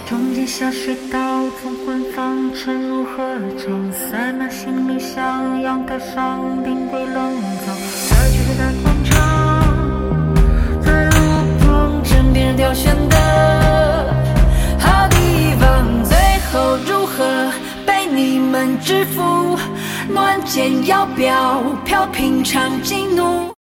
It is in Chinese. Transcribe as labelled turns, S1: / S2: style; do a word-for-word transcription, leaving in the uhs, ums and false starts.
S1: 中间下水道从混放沉入河中，塞满行李箱，阳台上冰柜冷藏，在巨大的广场，在路旁枕边凋谢的好地方，最后如何被你们制服？暖剑摇表，飘平常激怒。